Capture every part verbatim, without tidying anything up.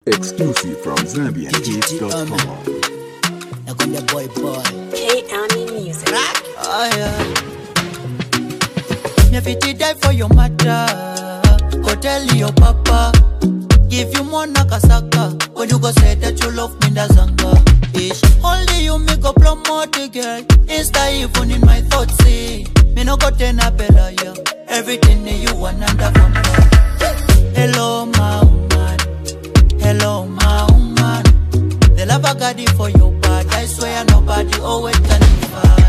Exclusive from Zambian Hits dot com. Now come the boy boy. K Army Music. Oh yeah. Me fit die for your matter. Go tell your papa. Give you more nakasaka. When you go say that you love me, that's anger. Ish. Only you make up plum more the girl. Insta even in my thoughts, see. Me no go ten a bella, yeah. Everything that you want and that from her. Hello, my woman. Hello, my woman. The love I got it for your bad. I swear nobody always can define.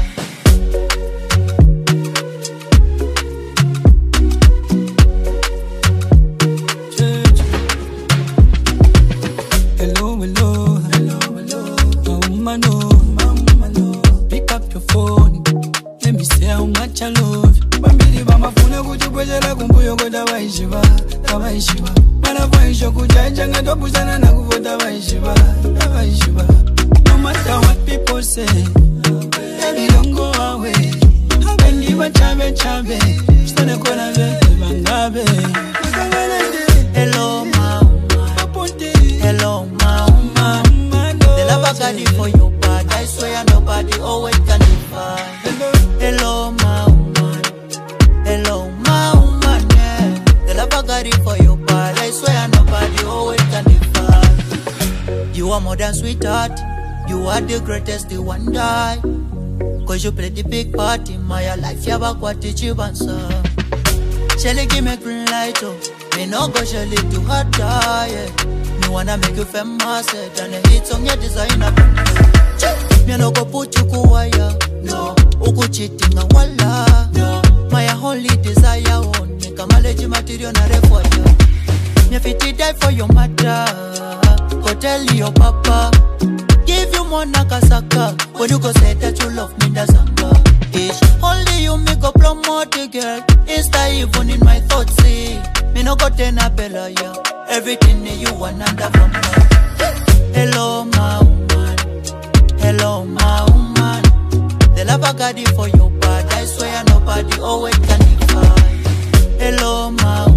Hello, hello, hello, hello. My woman, oh, my woman, oh. Pick up your phone. Let me say how much I love you. Bambiri ba mafuna kuchipwezela kumbuyo kota vaishiva, tavaishiva. Mana vaisho kuchachanga topusana na kuvota vaishiva, tavaishiva. No matter what people say, baby don't go away. Habendi bachabe chabe, stone kona vete bangabe. Hello, my woman. Hello, my woman. The love I got it for your bad. I swear nobody always can define. Hello, my woman. Hello, my woman. Yeah. The love I got it for your bad. I swear nobody always can define. You are more than sweetheart. You are the greatest, the one die. Cause you play the big part in my life. You have what did you answer? Shelly give me green light, oh. Me no go Shelly to hard die, yeah. Me wanna make you famous, yeah. Done a hit on your designer. Me no go put you kuwaya, no. Uku cheating a walla, no. My only desire, oh. Me kamaleji material na refuaya. Me fit die for your matter. Go tell your papa. Give you more nakasaka. When you go say that you love me, that's anger. Ish. Only you make up promote the girl. Insta even in my thoughts, see. Me no go ten a bella, yeah. Everything that you want and that from her. Hello, my woman. Hello, my woman. The love I got it for your bad. I swear nobody always can define. Hello, my woman.